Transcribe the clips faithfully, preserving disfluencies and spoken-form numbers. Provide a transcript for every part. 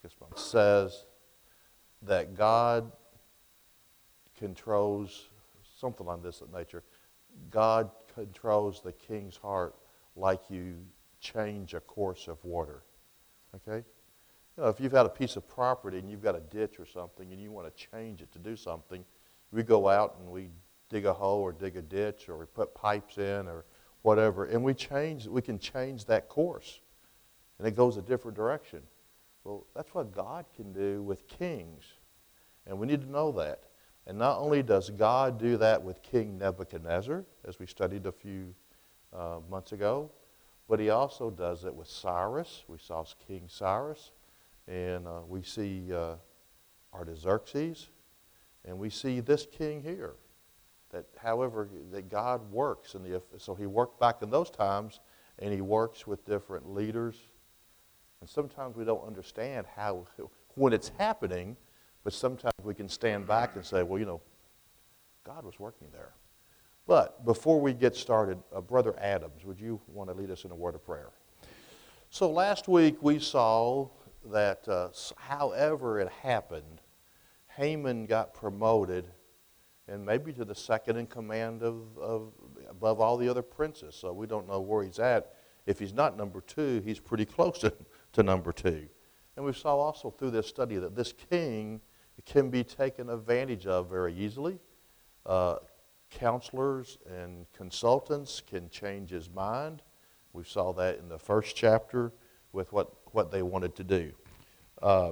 This one says that God controls something on this nature. God controls the king's heart like you change a course of water. Okay? You know, if you've had a piece of property and you've got a ditch or something and you want to change it to do something, we go out and we dig a hole or dig a ditch or we put pipes in or whatever, and we change, we can change that course, and it goes a different direction. Well, that's what God can do with kings, and we need to know that. And not only does God do that with King Nebuchadnezzar, as we studied a few uh, months ago, but he also does it with Cyrus. We saw King Cyrus, and uh, we see uh, Artaxerxes, and we see this king here. That, however, that God works, in the, so he worked back in those times, and he works with different leaders. And sometimes we don't understand how, when it's happening, but sometimes we can stand back and say, well, you know, God was working there. But before we get started, uh, Brother Adams, would you want to lead us in a word of prayer? So last week we saw that uh, however it happened, Haman got promoted and maybe to the second in command of, of above all the other princes. So we don't know where he's at. If he's not number two, he's pretty close to, to number two. And we saw also through this study that this king can be taken advantage of very easily. Uh, counselors and consultants can change his mind. We saw that in the first chapter with what, what they wanted to do. Uh,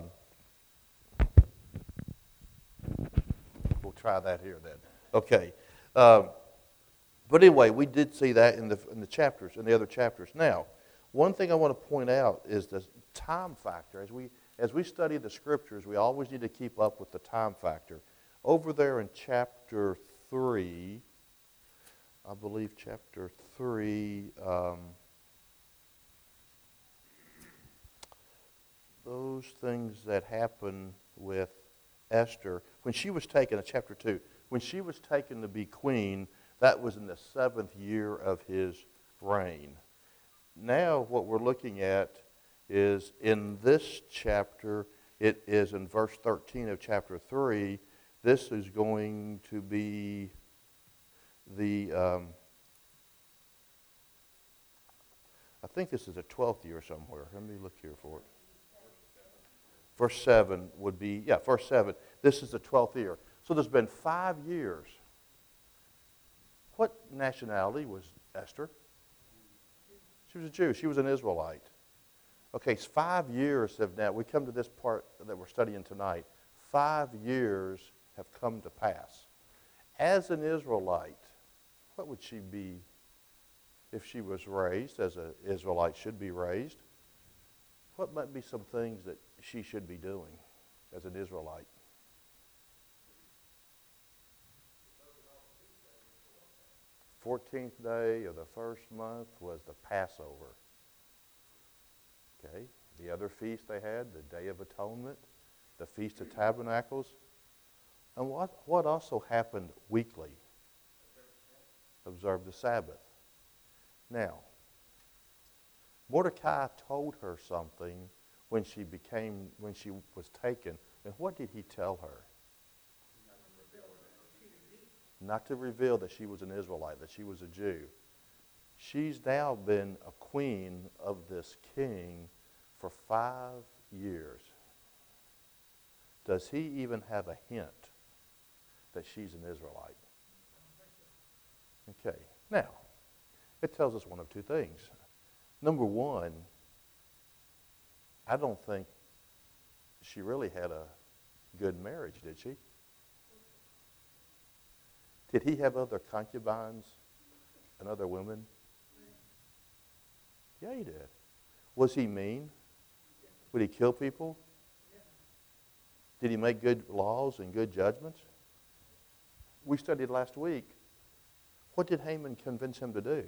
we'll try that here then. Okay. Um, but anyway, we did see that in the in the chapters, in the other chapters. Now, one thing I want to point out is the time factor. As we as we study the scriptures, we always need to keep up with the time factor. Over there in chapter three, I believe chapter three, um, those things that happen with Esther, when she was taken, in chapter two, when she was taken to be queen, that was in the seventh year of his reign. Now what we're looking at is in this chapter, it is in verse thirteen of chapter three, this is going to be the, um, I think this is the twelfth year somewhere. Let me look here for it. Verse seven would be, yeah, verse seven. This is the twelfth year. So there's been five years. What nationality was Esther? She was a Jew. She was an Israelite. Okay, so five years have now, we come to this part that we're studying tonight. Five years have come to pass. As an Israelite, what would she be if she was raised as an Israelite should be raised? What might be some things that she should be doing as an Israelite? fourteenth day of the first month was the Passover. Okay, the other feast they had, the Day of Atonement, the Feast of Tabernacles. And what, what also happened weekly? Observe the Sabbath. Now, Mordecai told her something when she became, when she was taken. And what did he tell her? Not to reveal that she was an Israelite, that she was a Jew. She's now been a queen of this king for five years. Does he even have a hint that she's an Israelite? Okay, now, it tells us one of two things. Number one, I don't think she really had a good marriage, did she? Did he have other concubines and other women? Yeah, he did. Was he mean? Would he kill people? Did he make good laws and good judgments? We studied last week. What did Haman convince him to do?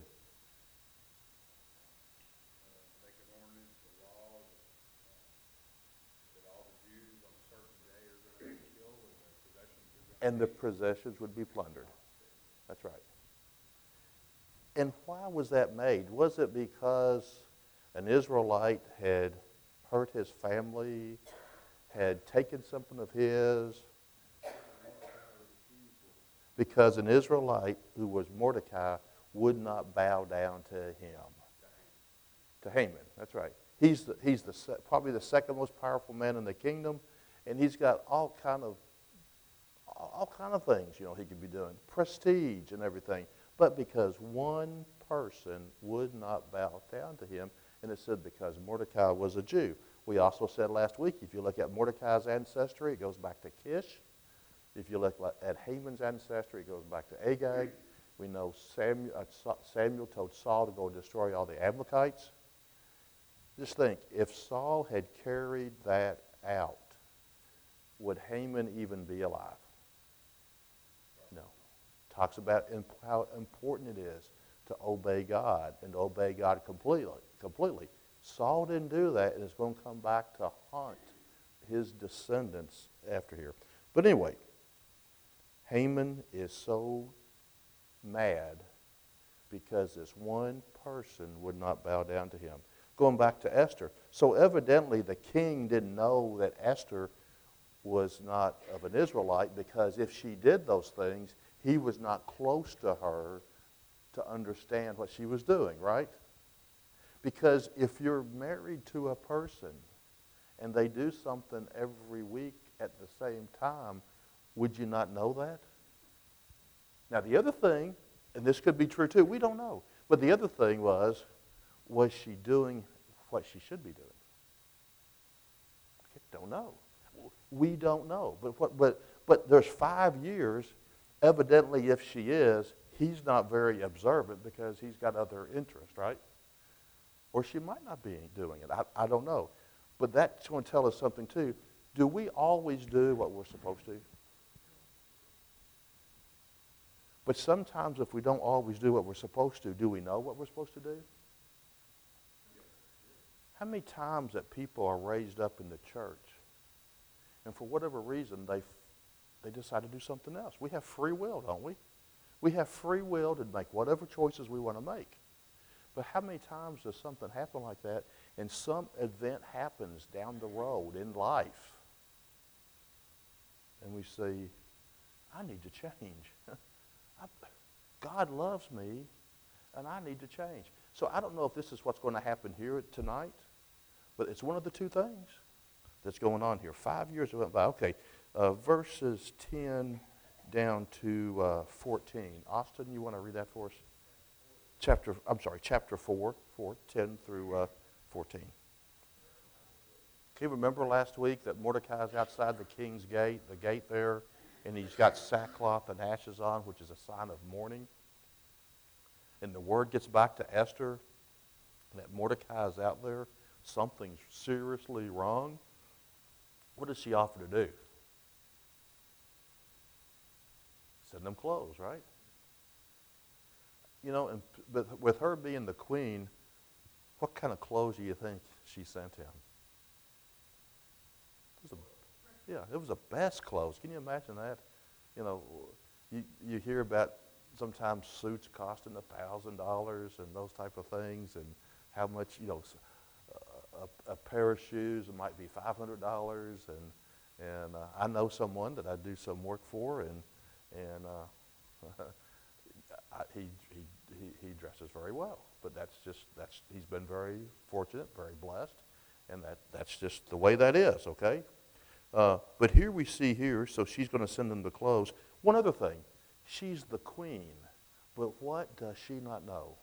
And the possessions would be plundered. That's right. And why was that made? Was it because an Israelite had hurt his family had taken something of his, because an Israelite who was Mordecai would not bow down to him. To Haman, that's right. He's, the, he's the, probably the second most powerful man in the kingdom, and he's got all kind of all kind of things, you know, he could be doing, prestige and everything. But because one person would not bow down to him, and it said because Mordecai was a Jew. We also said last week, if you look at Mordecai's ancestry, it goes back to Kish. If you look at Haman's ancestry, it goes back to Agag. We know Samuel, uh, Samuel told Saul to go destroy all the Amalekites. Just think, if Saul had carried that out, would Haman even be alive? No. Talks about imp- how important it is to obey God and to obey God completely. Completely. Saul didn't do that, and it's going to come back to haunt his descendants after here. But anyway, Haman is so mad because this one person would not bow down to him. Going back to Esther. So evidently the king didn't know that Esther was not of an Israelite, because if she did those things, he was not close to her to understand what she was doing, right? Because if you're married to a person and they do something every week at the same time, would you not know that? Now the other thing, and this could be true too, we don't know. But the other thing was, was she doing what she should be doing? Okay, don't know. We don't know. But what? But but there's five years. Evidently, if she is, he's not very observant because he's got other interests, right? Or she might not be doing it. I, I don't know. But that's going to tell us something too. Do we always do what we're supposed to? But sometimes if we don't always do what we're supposed to, do we know what we're supposed to do? How many times that people are raised up in the church, and for whatever reason, they they decide to do something else? We have free will, don't we? We have free will to make whatever choices we want to make. But how many times does something happen like that, and some event happens down the road in life, and we say, I need to change. I, God loves me, and I need to change. So I don't know if this is what's going to happen here tonight, but it's one of the two things that's going on here. Five years went by. Okay, uh, verses ten down to uh, fourteen. Austin, you want to read that for us? Chapter, I'm sorry, chapter four, four, ten through uh, fourteen. Okay, remember last week that Mordecai's outside the king's gate, the gate there, and he's got sackcloth and ashes on, which is a sign of mourning. And the word gets back to Esther that Mordecai is out there. Something's seriously wrong. What does she offer to do? Send them clothes, right? You know, and but with her being the queen, what kind of clothes do you think she sent him? It was a, yeah, it was the best clothes. Can you imagine that? You know, you, you hear about sometimes suits costing a thousand dollars and those type of things, and how much, you know, a, a pair of shoes might be five hundred dollars, and and uh, I know someone that I do some work for, and and uh, I, he, he he he dresses very well, but that's just that's he's been very fortunate, very blessed, and that that's just the way that is. Okay, uh, but here we see here, so she's going to send them the clothes. One other thing. She's the queen, but what does she not know?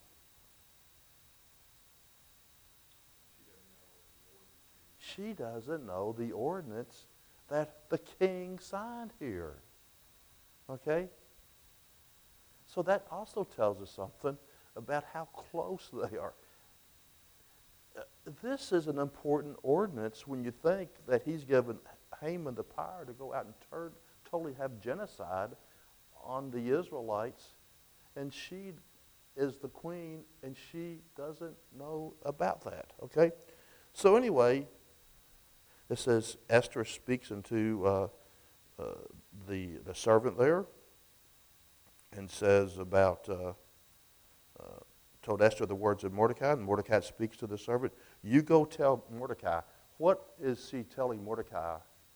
She doesn't know the ordinance that the king signed here. Okay? So that also tells us something about how close they are. Uh, this is an important ordinance when you think that he's given Haman the power to go out and turn, totally have genocide on the Israelites, and she is the queen, and she doesn't know about that. Okay? So anyway, it says Esther speaks unto uh, uh, the the servant there, and says about uh, uh, told Esther the words of Mordecai, and Mordecai speaks to the servant. You go tell Mordecai. What is she telling Mordecai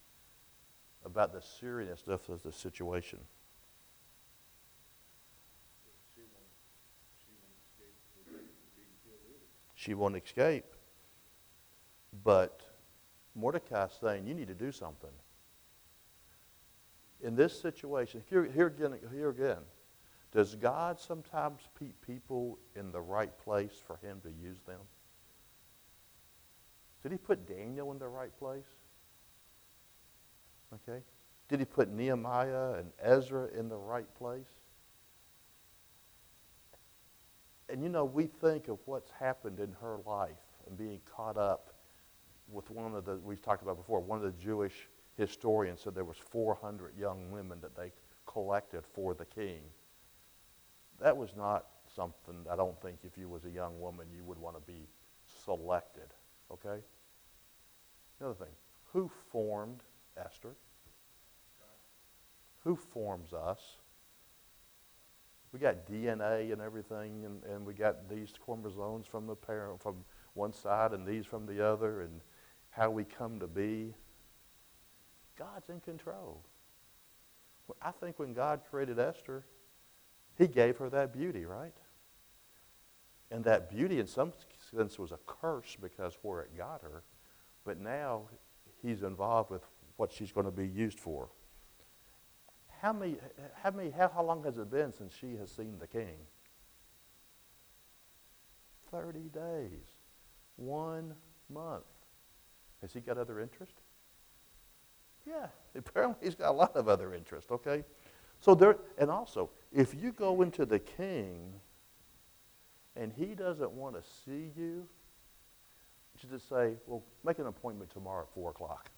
about the seriousness of the situation. She won't, she won't escape being killed either. She won't escape. But Mordecai's saying, you need to do something. In this situation, here, here, again, here again, does God sometimes keep people in the right place for him to use them? Did he put Daniel in the right place? Okay. Did he put Nehemiah and Ezra in the right place? And you know, we think of what's happened in her life and being caught up with one of the, we've talked about before, one of the Jewish historians said there was four hundred young women that they collected for the king. That was not something, I don't think if you was a young woman you would want to be selected, okay? Another thing, who formed Esther? Who forms us? We got D N A and everything, and, and we got these chromosomes from the parent, from one side and these from the other, and how we come to be. God's in control. I think when God created Esther, he gave her that beauty, right? And that beauty in some sense was a curse because where it got her. But now he's involved with what she's going to be used for. How many, how many, how, how long has it been since she has seen the king? thirty days. One month. Has he got other interest? Yeah, apparently he's got a lot of other interest, okay? So there, and also, if you go into the king and he doesn't want to see you, you just say, well, make an appointment tomorrow at four o'clock.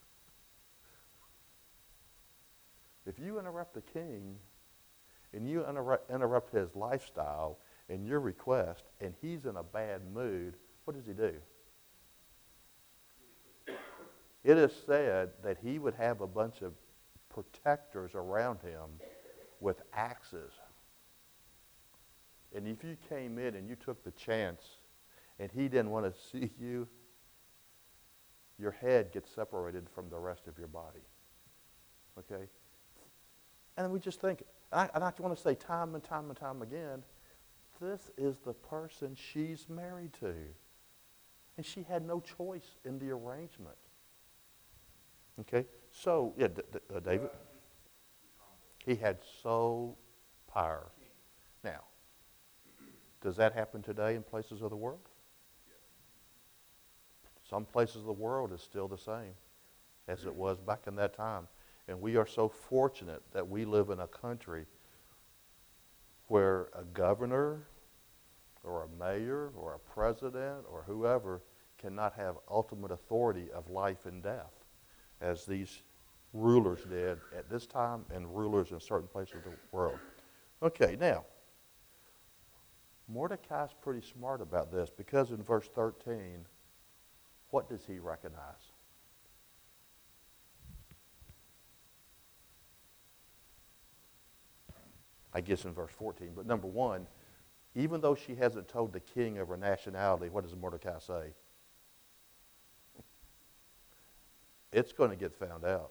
If you interrupt the king and you interrupt, interrupt his lifestyle and your request and he's in a bad mood, what does he do? It is said that he would have a bunch of protectors around him with axes. And if you came in and you took the chance and he didn't want to see you, your head gets separated from the rest of your body. Okay? And we just think, and I, and I want to say time and time and time again, this is the person she's married to. And she had no choice in the arrangement. Okay? So, yeah, D- D- uh, David? He had sole power. Now, does that happen today in places of the world? Some places of the world is still the same as it was back in that time. And we are so fortunate that we live in a country where a governor or a mayor or a president or whoever cannot have ultimate authority of life and death, as these rulers did at this time and rulers in certain places of the world. Okay, now, Mordecai's pretty smart about this because in verse thirteen, what does he recognize? I guess in verse fourteen, but number one, even though she hasn't told the king of her nationality, what does Mordecai say? It's going to get found out.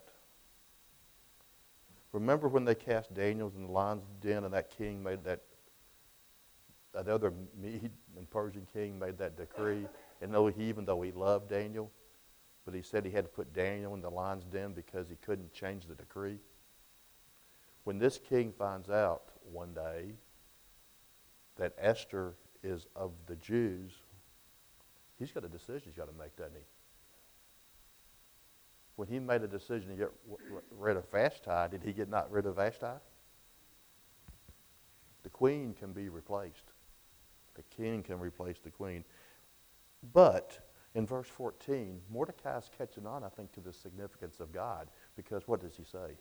Remember when they cast Daniel in the lion's den and that king made that, that other Mede and Persian king made that decree, and though he, even though he loved Daniel, but he said he had to put Daniel in the lion's den because he couldn't change the decree. When this king finds out one day that Esther is of the Jews, he's got a decision he's got to make, doesn't he? When he made a decision to get rid of Vashti, did he get not rid of Vashti? The queen can be replaced. The king can replace the queen. But in verse fourteen, Mordecai's catching on, I think, to the significance of God, because what does he say?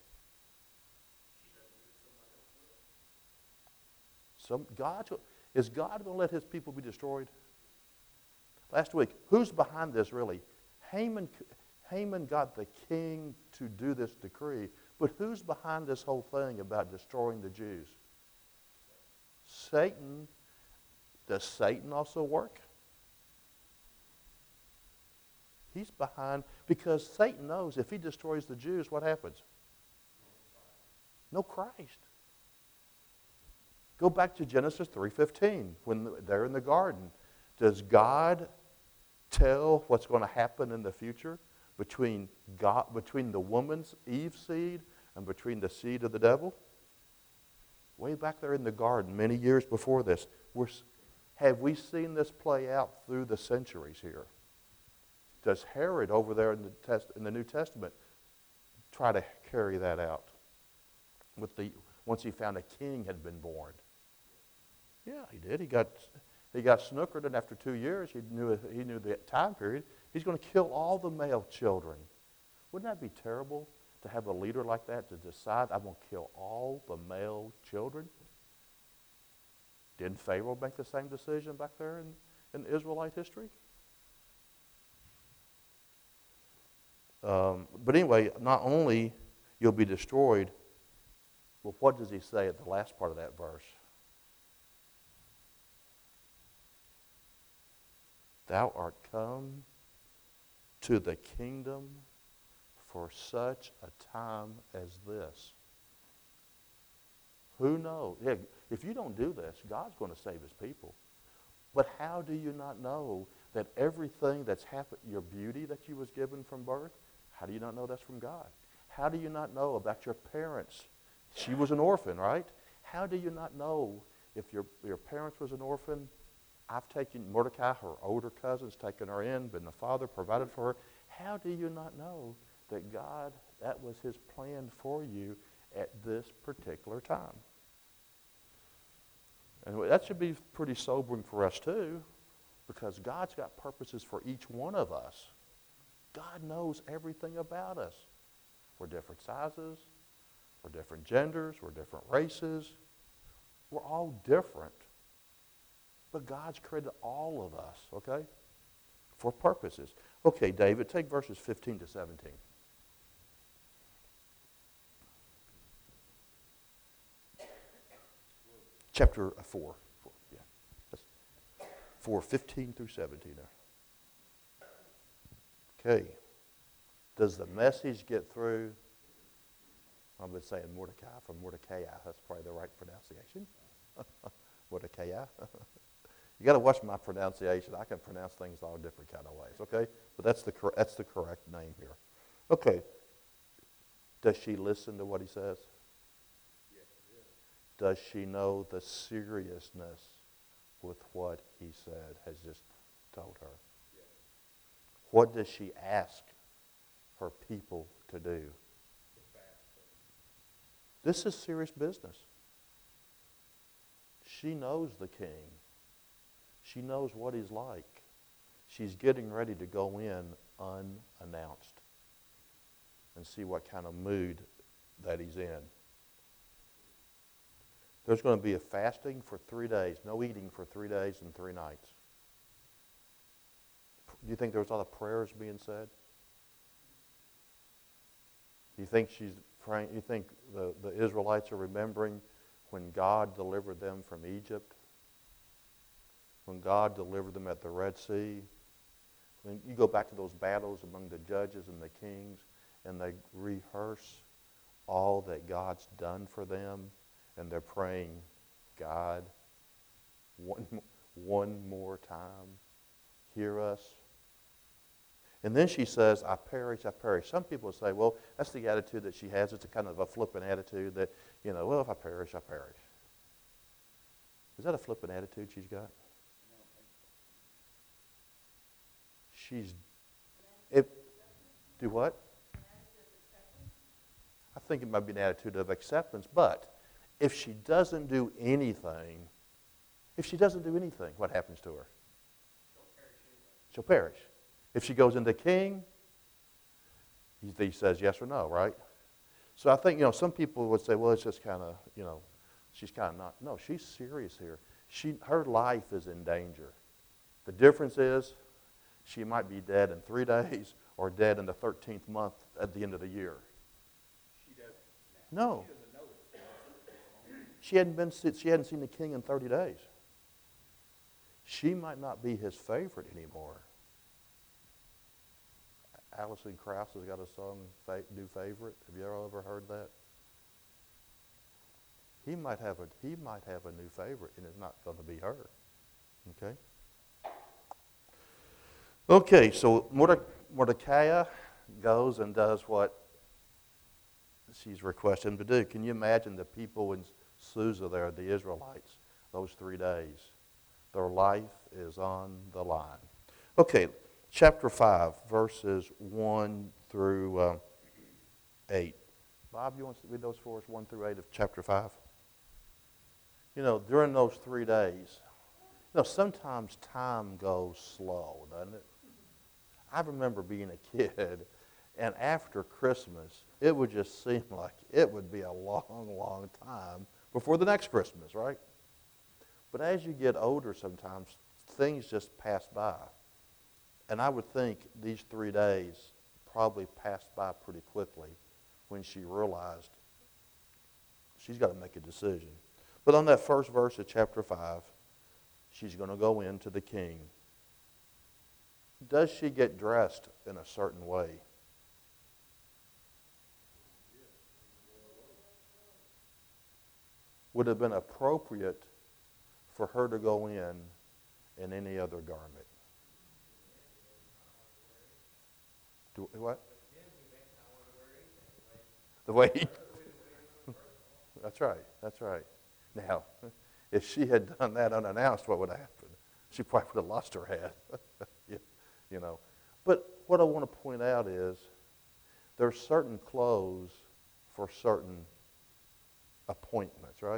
Some God is God going to let his people be destroyed? Last week, who's behind this really? Haman. Haman got the king to do this decree, but who's behind this whole thing about destroying the Jews? Satan. Does Satan also work? He's behind, because Satan knows if he destroys the Jews, what happens? No Christ. Go back to Genesis three fifteen, when they're in the garden. Does God tell what's going to happen in the future between God, between the woman's Eve seed and between the seed of the devil? Way back there in the garden, many years before this, we're, have we seen this play out through the centuries here? Does Herod over there in the, test, in the New Testament try to carry that out? With the, once he found a king had been born. Yeah, he did. He got he got snookered, and after two years, he knew he knew the time period. He's going to kill all the male children. Wouldn't that be terrible to have a leader like that to decide, I'm going to kill all the male children? Didn't Pharaoh make the same decision back there in, in Israelite history? Um, but anyway, not only you'll be destroyed, well, what does he say at the last part of that verse? Thou art come to the kingdom for such a time as this. Who knows? Yeah, if you don't do this, God's going to save his people. But how do you not know that everything that's happened, your beauty that you was given from birth, how do you not know that's from God? How do you not know about your parents? She was an orphan, right? How do you not know if your, your parents was an orphan? I've taken Mordecai, her older cousin's taken her in, been the father, provided for her. How do you not know that God, that was his plan for you at this particular time? And that should be pretty sobering for us too, because God's got purposes for each one of us. God knows everything about us. We're different sizes, we're different genders, we're different races. We're all different. But God's created all of us, okay, for purposes. Okay, David, take verses fifteen to seventeen. Chapter four. four yeah. That's four, fifteen through seventeen. Okay. Does the message get through? I've been saying Mordecai from Mordecai. That's probably the right pronunciation. Mordecai. You got to watch my pronunciation. I can pronounce things all different kind of ways, okay? But that's the cor- that's the correct name here. Okay. Does she listen to what he says? Yes, she is. Does she know the seriousness with what he said, has just told her? Yes. What does she ask her people to do? The fast. This is serious business. She knows the king. She knows what he's like. She's getting ready to go in unannounced and see what kind of mood that he's in. There's going to be a fasting for three days, no eating for three days and three nights. Do you think there's a lot of prayers being said? Do you think she's praying? You think the, the Israelites are remembering when God delivered them from Egypt? When God delivered them at the Red Sea? When you go back to those battles among the judges and the kings, and they rehearse all that God's done for them, and they're praying, God, one, one more time, hear us. And then she says, I perish, I perish. Some people say, well, that's the attitude that she has. It's a kind of a flippant attitude that, you know, well, if I perish, I perish. Is that a flippant attitude she's got? She's, if, do what? I think it might be an attitude of acceptance, but if she doesn't do anything, if she doesn't do anything, what happens to her? She'll perish. If she goes into king, he, he says yes or no, right? So I think, you know, some people would say, well, it's just kind of, you know, she's kind of not. No, she's serious here. She, her life is in danger. The difference is she might be dead in three days or dead in the thirteenth month at the end of the year. She doesn't. No. She doesn't know this. She hadn't been. She hadn't seen the king in thirty days. She might not be his favorite anymore. Alison Krauss has got a song, fa- New Favorite. Have you ever heard that? He might have a he might have a new favorite, and it's not going to be her. Okay. Okay. So Mordecai goes and does what she's requested him to do. Can you imagine the people in Susa there, the Israelites, those three days? Their life is on the line. Okay. Chapter five, verses one through uh, eight. Bob, you want to read those for us, one through eight of chapter five? You know, during those three days, you know, sometimes time goes slow, doesn't it? I remember being a kid, and after Christmas, it would just seem like it would be a long, long time before the next Christmas, right? But as you get older sometimes, things just pass by. And I would think these three days probably passed by pretty quickly when she realized she's got to make a decision. But on that first verse of chapter five, she's going to go in to the king. Does she get dressed in a certain way? Would it have been appropriate for her to go in in any other garment? Do, what? The way he, that's right, that's right. Now, if she had done that unannounced, what would have happened? She probably would have lost her head, you know. But what I want to point out is there are certain clothes for certain appointments, right?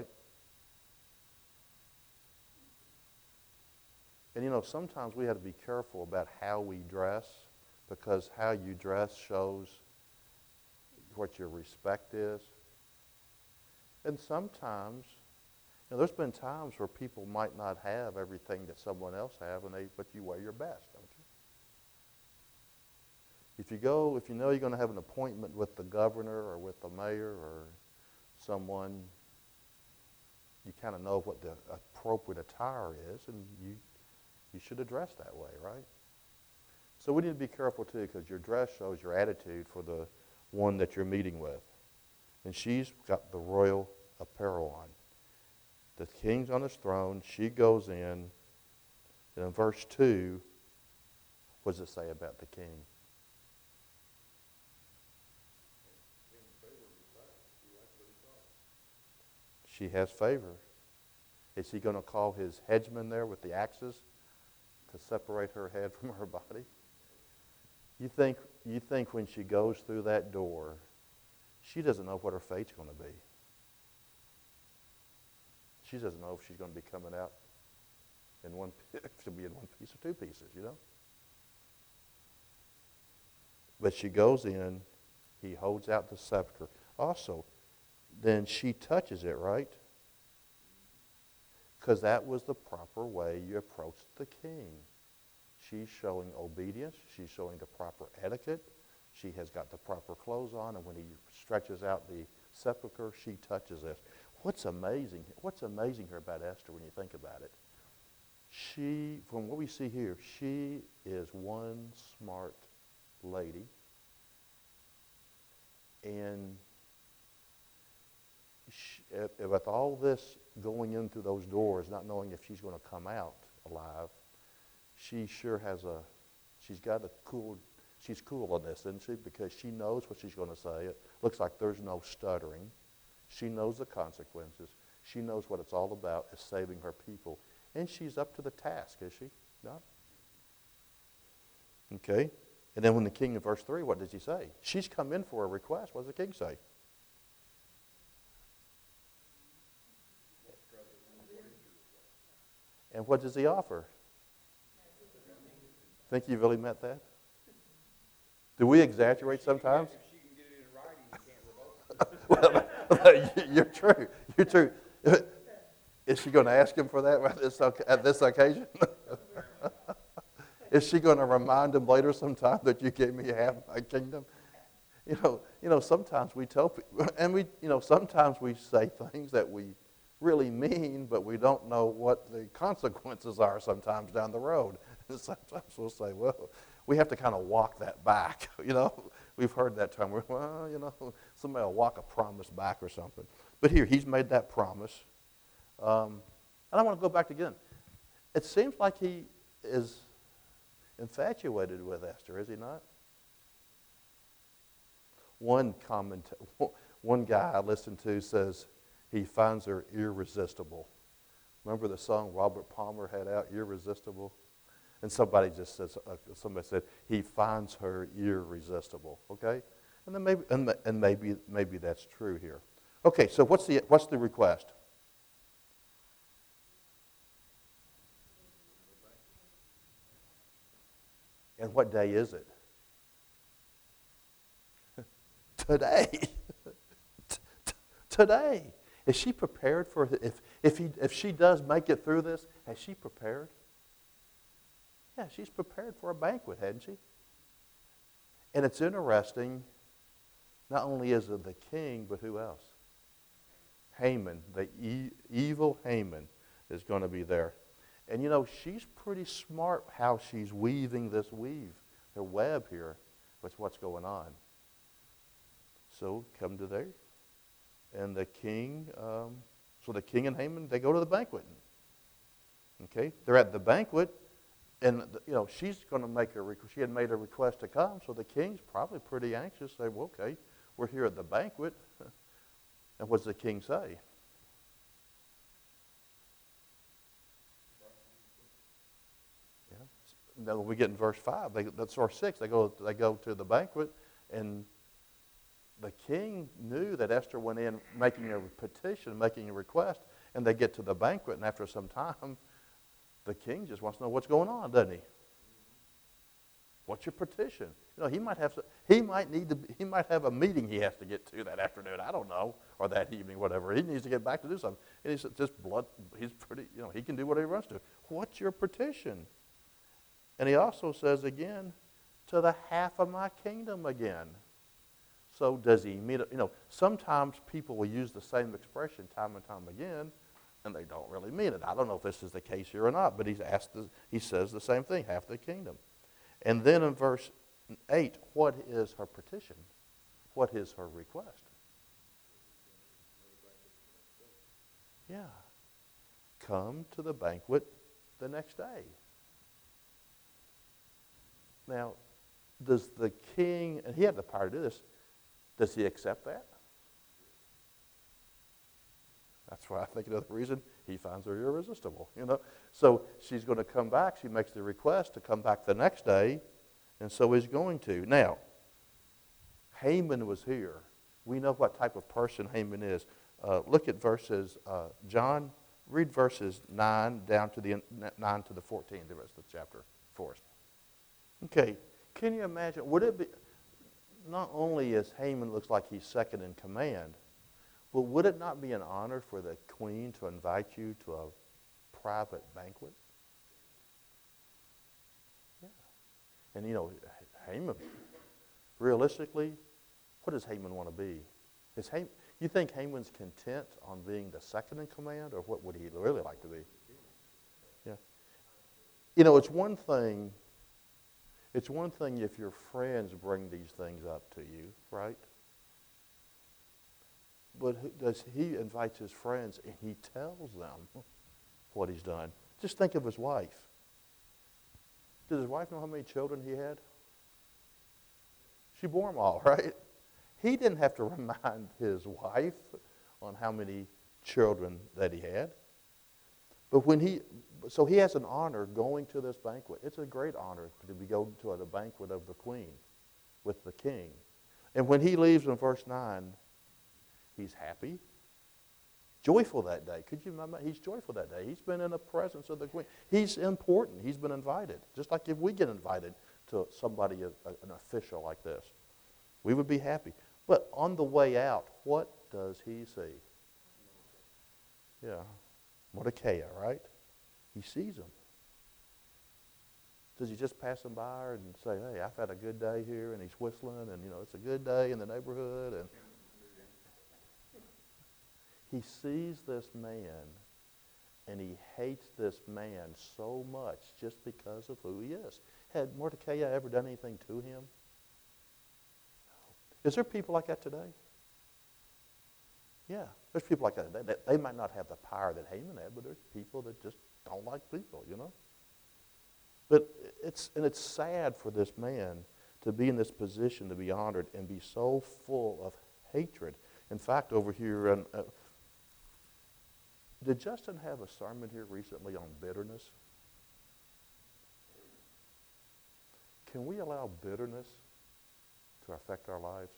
And, you know, sometimes we have to be careful about how we dress because how you dress shows what your respect is. And sometimes, you know, there's been times where people might not have everything that someone else have, and they, but you wear your best, don't you? If you go, if you know you're going to have an appointment with the governor or with the mayor or someone, you kind of know what the appropriate attire is, and you you should address that way, right? So we need to be careful too, because your dress shows your attitude for the one that you're meeting with. And she's got the royal apparel on. The king's on his throne. She goes in. And in verse two, what does it say about the king? She has favor. Is he going to call his headsman there with the axes to separate her head from her body? You think, you think when she goes through that door, she doesn't know what her fate's going to be. She doesn't know if she's going to be coming out in one, if she'll be in one piece or two pieces, you know? But she goes in, he holds out the scepter. Also, then she touches it, right? Because that was the proper way you approached the king. She's showing obedience. She's showing the proper etiquette. She has got the proper clothes on, and when he stretches out the sepulchre, she touches it. What's amazing, what's amazing here about Esther when you think about it? She, from what we see here, she is one smart lady. And she, with all this going in through those doors, not knowing if she's going to come out alive, she sure has a, she's got a cool, she's cool on this, isn't she? Because she knows what she's going to say. It looks like there's no stuttering. She knows the consequences. She knows what it's all about, is saving her people. And she's up to the task, is she not? Okay. And then when the king in verse three, what does he say? She's come in for a request. What does the king say? And what does he offer? Think you really meant that? Do we exaggerate sometimes? Well, you're true. You're true. Is she going to ask him for that at this, at this occasion? Is she going to remind him later sometime that you gave me half my kingdom? You know, you know. Sometimes we tell people, and we, you know, sometimes we say things that we really mean, but we don't know what the consequences are sometimes down the road. And sometimes we'll say, well, we have to kind of walk that back, you know. We've heard that term. We're, well, you know, somebody will walk a promise back or something. But here, he's made that promise. Um, and I want to go back again. It seems like he is infatuated with Esther, is he not? One comment, one guy I listened to says he finds her irresistible. Remember the song Robert Palmer had out, Irresistible? And somebody just says, uh, somebody said, he finds her irresistible, okay? And then maybe, and, and maybe, maybe that's true here. Okay, so what's the, what's the request? And what day is it? Today. Today. Is she prepared for, if, if, he, if she does make it through this, has she prepared? Yeah, she's prepared for a banquet, hadn't she? And it's interesting, not only is it the king, but who else? Haman, the e- evil Haman is going to be there. And you know, she's pretty smart how she's weaving this weave, her web here, with what's going on. So come to there. And the king, um, so the king and Haman, they go to the banquet. Okay, they're at the banquet, and you know she's going to make a request. She had made a request to come, so the king's probably pretty anxious. Say, well, okay, we're here at the banquet, and what does the king say? Yeah. Now we get in verse five. They, that's or six. They go. They go to the banquet, and the king knew that Esther went in making a petition, making a request, and they get to the banquet, and after some time, the king just wants to know what's going on, doesn't he? What's your petition? You know, he might have he might need to he might have a meeting he has to get to that afternoon. I don't know, or that evening, whatever. He needs to get back to do something. And he's just blood. He's pretty. You know, he can do whatever he wants to. What's your petition? And he also says again, to the half of my kingdom again. So does he mean it? You know, sometimes people will use the same expression time and time again, and they don't really mean it. I don't know if this is the case here or not, but he's asked. The, he says the same thing, half the kingdom. And then in verse eight, what is her petition? What is her request? Yeah. Come to the banquet the next day. Now, does the king, and he had the power to do this, does he accept that? That's why I think another reason he finds her irresistible, you know. So she's going to come back. She makes the request to come back the next day, and so he's going to. Now, Haman was here. We know what type of person Haman is. Uh, look at verses, uh, John, read verses nine down to the nine to the fourteen, the rest of the chapter for us. Okay, can you imagine? Would it be? Not only is Haman looks like he's second in command, but would it not be an honor for the queen to invite you to a private banquet? Yeah. And you know, Haman, realistically, what does Haman want to be? Is Haman, you think Haman's content on being the second in command, or what would he really like to be? Yeah. You know, it's one thing... It's one thing if your friends bring these things up to you, right? But does he invites his friends and he tells them what he's done? Just think of his wife. Does his wife know how many children he had? She bore them all, right? He didn't have to remind his wife on how many children that he had. But when he, so he has an honor going to this banquet. It's a great honor to be going to a banquet of the queen with the king. And when he leaves in verse nine, he's happy, joyful that day. Could you remember? He's joyful that day. He's been in the presence of the queen. He's important. He's been invited. Just like if we get invited to somebody, a, a, an official like this, we would be happy. But on the way out, what does he see? Yeah. Mordecai, right? He sees him. Does he just pass him by and say, hey, I've had a good day here, and he's whistling, and, you know, it's a good day in the neighborhood, and he sees this man, and he hates this man so much just because of who he is. Had Mordecai ever done anything to him? Is there people like that today? Yeah, there's people like that. They, they might not have the power that Haman had, but there's people that just don't like people, you know? But it's, and it's sad for this man to be in this position, to be honored, and be so full of hatred. In fact, over here, um, uh, did Justin have a sermon here recently on bitterness? Can we allow bitterness to affect our lives?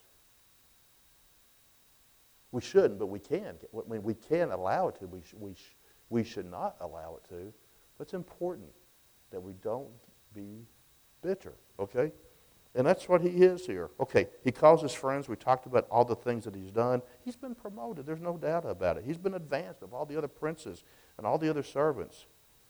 We shouldn't, but we can. I mean, we can allow it to. We, sh- we, sh- we should not allow it to. But it's important that we don't be bitter, okay? And that's what he is here. Okay, he calls his friends. We talked about all the things that he's done. He's been promoted. There's no doubt about it. He's been advanced of all the other princes and all the other servants.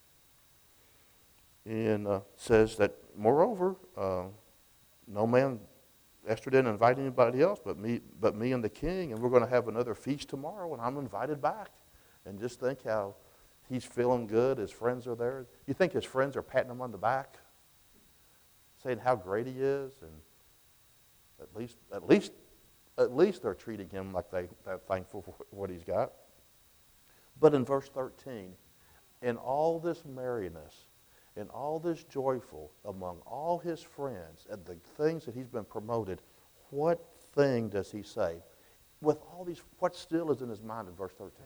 And uh, says that, moreover, uh, no man, Esther didn't invite anybody else but me, but me and the king, and we're going to have another feast tomorrow, and I'm invited back. And just think how he's feeling good. His friends are there. You think his friends are patting him on the back, saying how great he is, and at least, at least, at least they're treating him like they, they're thankful for what he's got. But in verse thirteen, in all this merriness, in all this joyful among all his friends and the things that he's been promoted, what thing does he say? With all these, what still is in his mind in verse thirteen?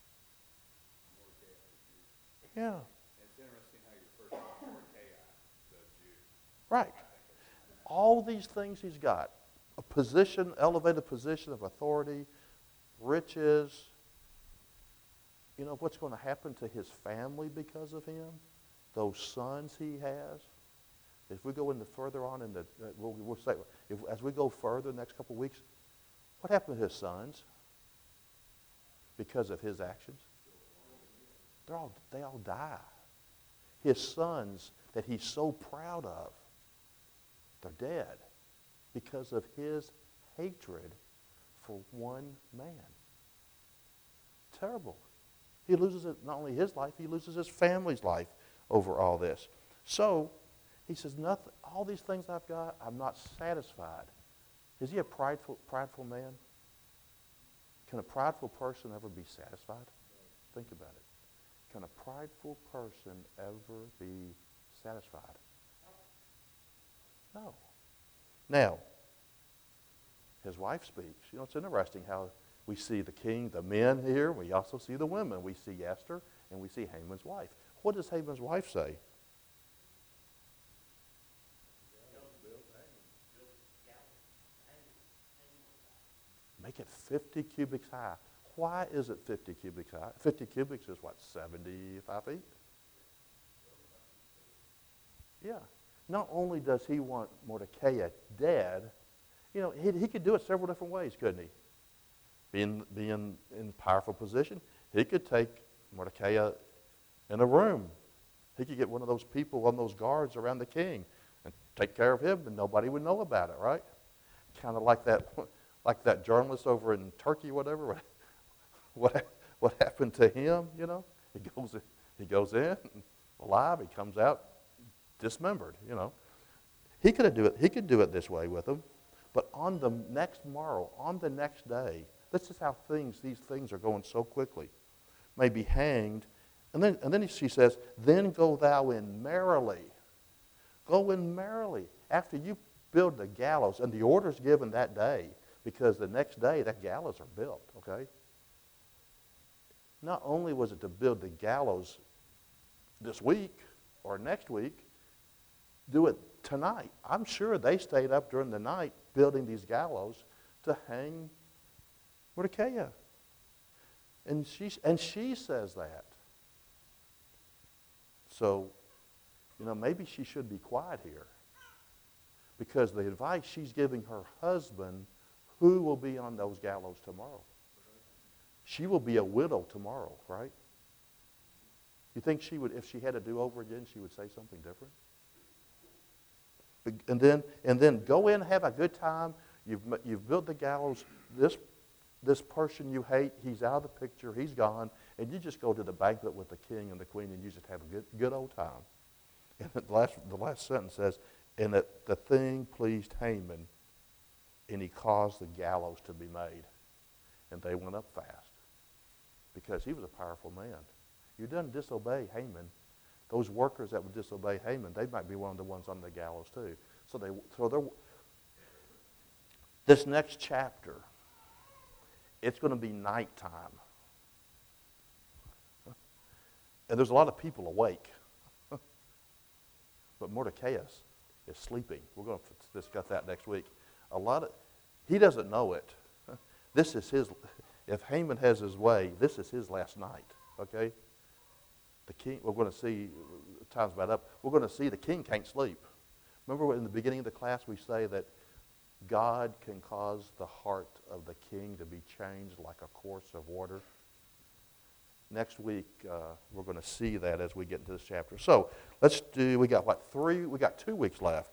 Yeah. It's interesting how you first saw Mordecai, the Jew. Right. All these things he's got, a position, elevated position of authority, riches. You know what's going to happen to his family because of him? Those sons he has. If we go into further on in the, uh, we'll, we'll say, if, as we go further the next couple of weeks, what happened to his sons because of his actions? They're all, they all die. His sons that he's so proud of, they're dead because of his hatred for one man. Terrible. He loses it, not only his life, he loses his family's life over all this. So he says, nothing, all these things I've got, I'm not satisfied. Is he a prideful, prideful man? Can a prideful person ever be satisfied? Think about it. Can a prideful person ever be satisfied? No. Now, his wife speaks. You know, it's interesting how we see the king, the men here. We also see the women. We see Esther, and we see Haman's wife. What does Haman's wife say? Make it fifty cubics high. Why is it fifty cubics high? fifty cubics is what, seventy-five feet? Yeah. Not only does he want Mordecai dead, you know, he, he could do it several different ways, couldn't he? Being, being in powerful position, he could take Mordecai in a room. He could get one of those people, one of those guards around the king and take care of him, and nobody would know about it, right? Kind of like that, like that journalist over in Turkey, whatever. What what happened to him? You know, he goes he goes in alive. He comes out dismembered. You know, he could do it. He could do it this way with him, but on the next morrow, on the next day, this is how things these things are going so quickly. May be hanged, and then and then she says, "Then go thou in merrily." Go in merrily after you build the gallows, and the order's given that day because the next day that gallows are built. Okay. Not only was it to build the gallows this week or next week, do it tonight. I'm sure they stayed up during the night building these gallows to hang Mordecai. And she, and she says that. So, you know, maybe she should be quiet here. Because the advice she's giving her husband, who will be on those gallows tomorrow? She will be a widow tomorrow, right? You think she would, if she had to do over again, she would say something different? And then, and then go in, have a good time. You've you've built the gallows. This this person you hate, he's out of the picture. He's gone, and you just go to the banquet with the king and the queen, and you just have a good good old time. And the last, the last sentence says, and that the thing pleased Haman, and he caused the gallows to be made. And they went up fast because he was a powerful man. You didn't disobey Haman. Those workers that would disobey Haman, they might be one of the ones on the gallows too. So they, so they're, this next chapter, it's going to be nighttime. And there's a lot of people awake. But Mordecai is sleeping. We're going to discuss that next week. A lot of, he doesn't know it. This is his, if Haman has his way, this is his last night, okay? The king, we're going to see, time's about up, we're going to see the king can't sleep. Remember in the beginning of the class we say that God can cause the heart of the king to be changed like a course of water? Next week, uh, we're going to see that as we get into this chapter. So let's do, we got what, three, we got two weeks left.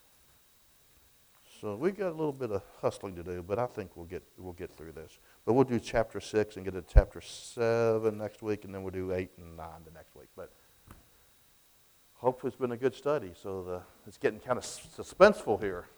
So we got a little bit of hustling to do, but I think we'll get we'll get through this. But we'll do chapter six and get to chapter seven next week, and then we'll do eight and nine the next week. But hopefully it's been a good study. So the, it's getting kind of suspenseful here.